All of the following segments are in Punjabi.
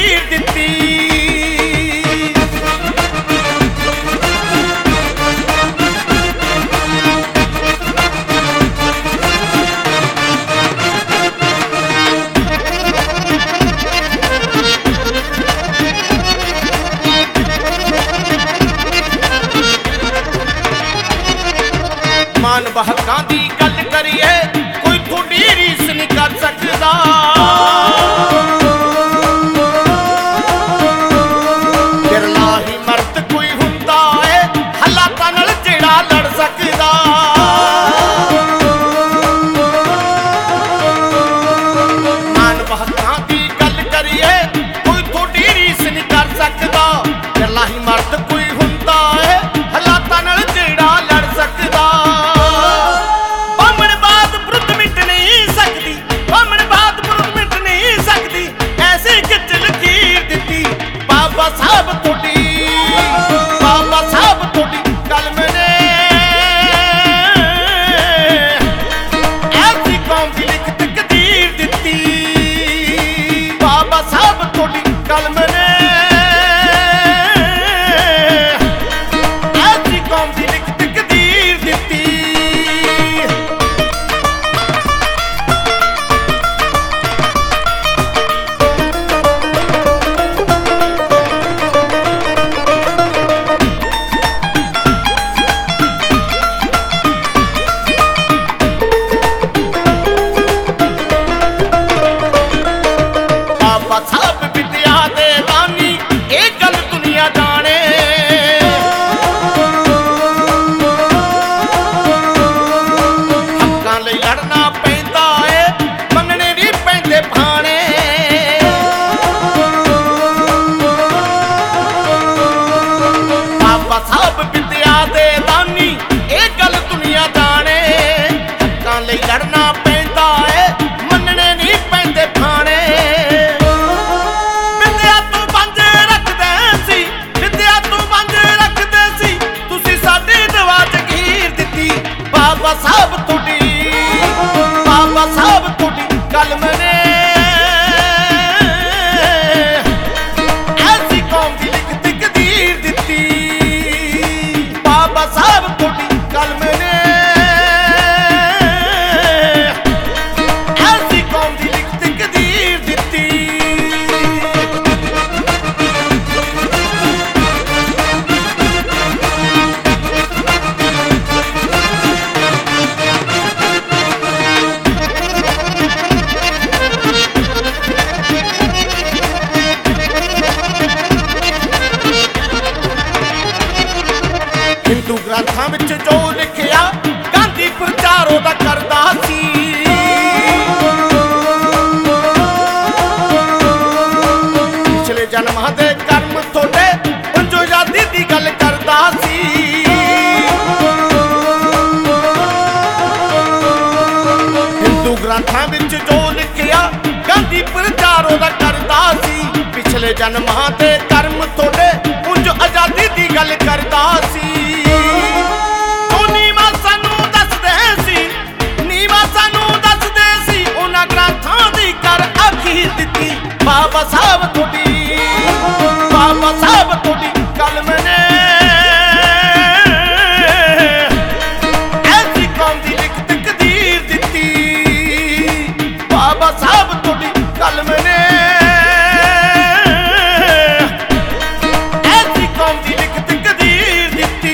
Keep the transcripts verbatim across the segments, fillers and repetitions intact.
ਤਕਦੀਰ ਦਿੱਤੀ। ਮਾਨਵ ਹੱਕਾਂ ਦੀ ਗੱਲ ਕਰੀਏ ਕੋਈ ਤੁਹਾਡੀ ਰੀਸ ਨਹੀਂ ਕਰ ਸਕਦਾ। ਬਿਰਲਾ ਹੀ ਮਰਦ ਕੋਈ ਹੁੰਦਾ ਏ ਹਾਲਾਤਾਂ ਨਾਲ ਜਿਹੜਾ ਲੜ ਸਕਦਾ। ਮਾਨਵ ਹੱਕਾਂ ਦੀ ਗੱਲ ਕਰੀਏ ਕੋਈ ਤੁਹਾਡੀ ਰੀਸ ਨਹੀਂ ਕਰ ਸਕਦਾ। ਬਿਰਲਾ ਹੀ ਮਰਦ ਕੋਈ ਹੁੰਦਾ ਏ ਹਾਲਾਤਾਂ ਨਾਲ ਜਿਹੜਾ ਲੜ ਸਕਦਾ। ਬਾਬਾ ਸਾਹਿਬ ਤੁਹਾਡੀ ਬਾਬਾ ਸਾਹਿਬ ਤੁਹਾਡੀ ਕਲਮ ਨੇ ਐਸੀ ਕੌਮ ਦੀ ਲਿਖ ਤਕਦੀਰ ਦਿੱਤੀ। ਬਾਬਾ ਸਾਹਿਬ ਤੁਹਾਡੀ ਕਲਮ ਨੇ ਐਸੀ ਕੌਮ ਦੀ ਲਿਖ ਤਕਦੀਰ ਦਿੱਤੀ। ਬਾਬਾ ਸਾਹਿਬ ਵਿਦਿਆ ਦੇ ਦਾਨੀ ਇਹ ਗੱਲ ਦੁਨੀਆ ਜਾਣੇ। ਹੱਕਾਂ ਲਈ ਲੜਨਾ ਪੈਂਦਾ ਏ ਮੰਗਣੇ ਨਹੀਂ ਪੈਂਦੇ ਭਾਣੇ। ਬਾਬਾ ਸਾਹਿਬ ਵਿਦਿਆ ਦੇ ਦਾਨੀ ਇਹ ਗੱਲ ਦੁਨੀਆ ਜਾਣੇ। ਹੱਕਾਂ ਲਈ ਲੜਨਾ ਪੈਂਦਾ ਏ ਮੰਨਣੇ ਨਹੀਂ ਪੈਂਦੇ ਭਾਣੇ। ਬਾਬਾ ਸਾਹਿਬ ਤੁਹਾਡੀ ਬਾਬਾ ਸਾਹਿਬ ਤੁਹਾਡੀ ਕਲਮ ਨੇ ਐਸੀ ਕੌਮ ਦੀ ਲਿਖ ਤਕਦੀਰ ਦਿੱਤੀ। ਬਾਬਾ ਸਾਹਿਬ ਤੁਹਾਡੀ ਕਲਮ ਨੇ ਐਸੀ ਕੌਮ ਦੀ ਲਿਖ ਤਕਦੀਰ ਦਿੱਤੀ। ਹਿੰਦੂ ਗ੍ਰੰਥਾਂ ਵਿੱਚ ਜੋ ਲਿਖਿਆ ਗਾਂਧੀ ਪ੍ਰਚਾਰ ਉਹਦਾ ਕਰਦਾ ਸੀ। ਪਿਛਲੇ ਜਨਮਾਂ ਦੇ ਕਰਮ ਤੁਹਾਡੇ ਜੋ ਆਜ਼ਾਦੀ ਦੀ ਗੱਲ ਕਰਦਾ ਸੀ। ਹਿੰਦੂ ਗ੍ਰੰਥਾਂ ਵਿੱਚ ਜੋ ਲਿਖਿਆ ਗਾਂਧੀ ਪ੍ਰਚਾਰ ਉਹਦਾ ਕਰਦਾ ਸੀ। ਪਿਛਲੇ ਜਨਮਾਂ ਦੇ ਕਰਮ ਤੁਹਾਡੇ ਜੋ ਆਜ਼ਾਦੀ ਦੀ ਗੱਲ ਕਰਦਾ ਸੀ। ਬਾਬਾ ਸਾਹਿਬ ਤੁਹਾਡੀ ਬਾਬਾ ਸਾਹਿਬ ਤੁਹਾਡੀ ਕਲਮ ਨੇ ਐਸੀ ਕੌਮ ਦੀ ਲਿਖ ਤਕਦੀਰ ਦਿੱਤੀ। ਬਾਬਾ ਸਾਹਿਬ ਤੁਹਾਡੀ ਕਲਮ ਨੇ ਐਸੀ ਕੌਮ ਦੀ ਲਿਖ ਤਕਦੀਰ ਦਿੱਤੀ।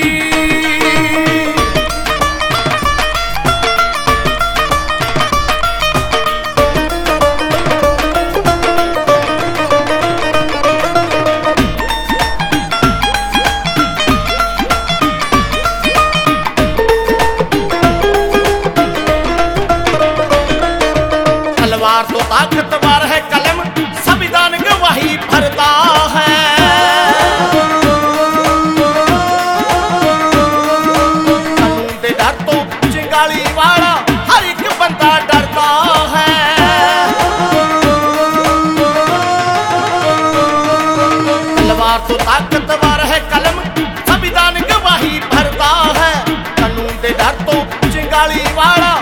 तलवार तो ताकतवर है कलम संविधान गवाही भरता है। कानून दे डर तो चिंगारी वाला हर एक बंदा डरता है। तलवार तो ताकतवर है कलम संविधान गवाही भरता है। कानून दे डर तो चिंगारी वाला